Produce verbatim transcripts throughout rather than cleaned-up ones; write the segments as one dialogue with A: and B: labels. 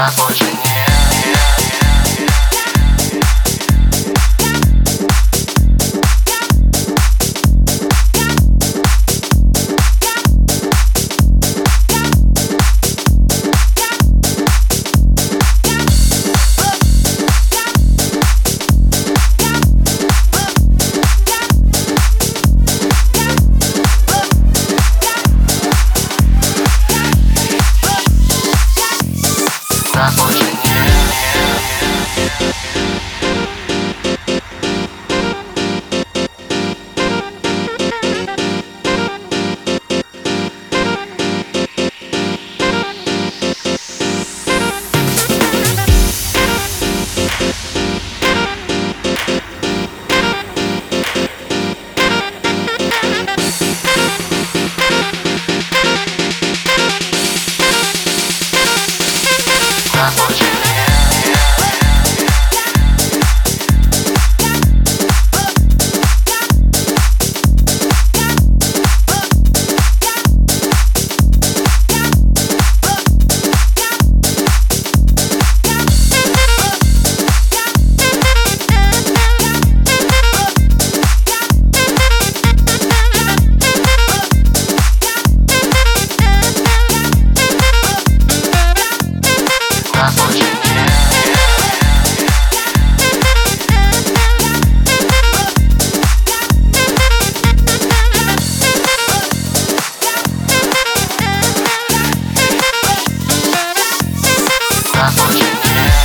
A: Нас больше нет. Нас больше нет. Нас больше нет. Нас больше нет. Нас больше нет.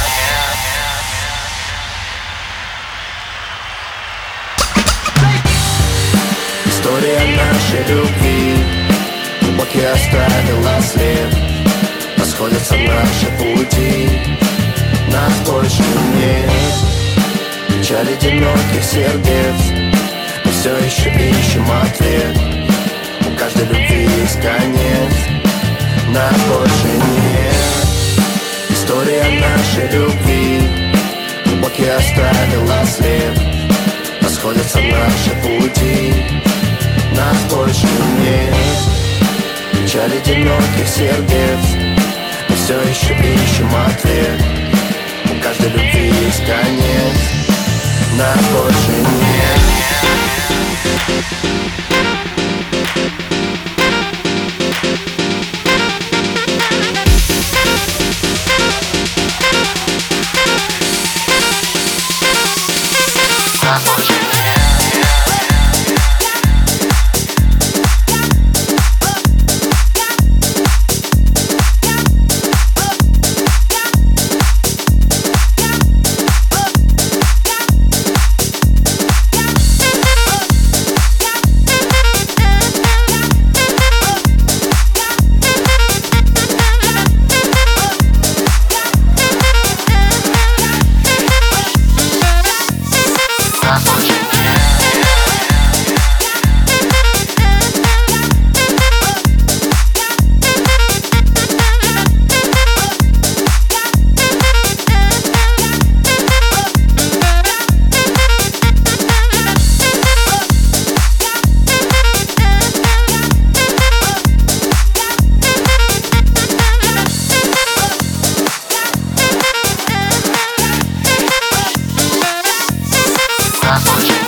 B: История нашей любви глубокий оставила след. Расходятся наши пути, нас больше нет. Печаль одиноких сердец, мы все еще ищем ответ. У каждой любви есть конец, нас больше нет. История нашей любви глубокий оставила след. Расходятся наши пути, нас больше нет. Печаль одиноких сердец, мы все еще ищем ответ. У каждой любви есть конец, нас больше нет.
A: Нас больше нет. Нас больше нет. Нас больше